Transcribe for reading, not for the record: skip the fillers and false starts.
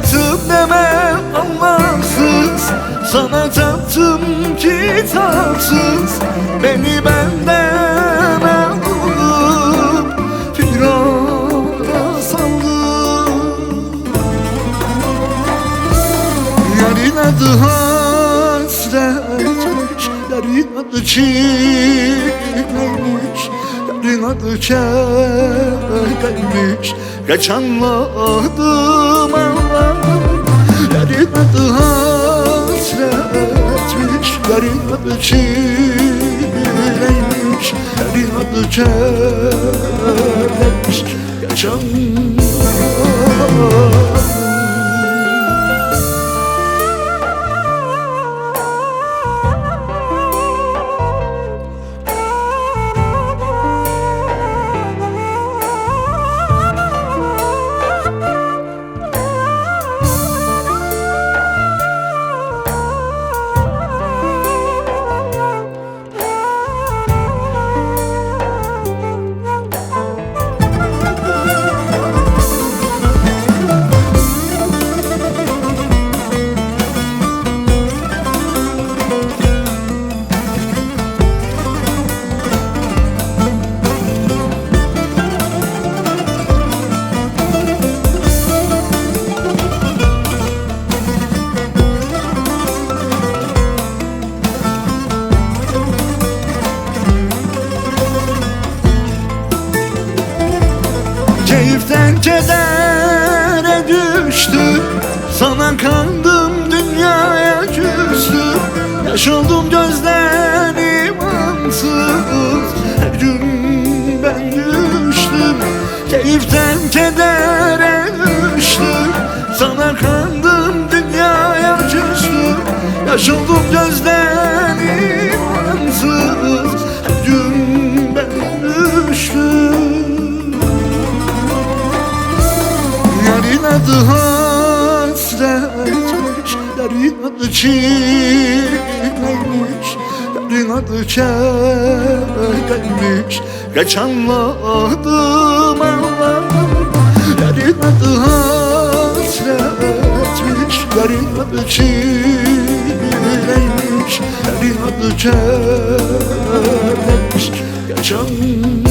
yaptım deme Allahsız, sana taptım kitapsız. Beni benden alıp firara saldın. Yarın adı hasretmiş, yarın adı çiğnemiş, yarın adı çekelmiş. Geç anladım Allah'ım. Yarın adı hasretmiş, yarın adı çiğnemiş, yarın adı çekelmiş. Geç anladım. Keyiften kedere düştüm, sana kandım dünyaya küstüm. Yaş oldum gözlerim ansız, her gün ben düştüm. Keyiften kedere düştüm, sana kandım dünyaya küstüm. Yaş oldum gözlerim ansız, her gün ben düştüm. Yarın adı hasretmiş, yarın adı çiğnemiş, yarın adı çekelmiş. Geç anladım Allah'ım. Yarın adı hasretmiş, yarın adı çiğnemiş, yarın adı çekelmiş. Geç anladım.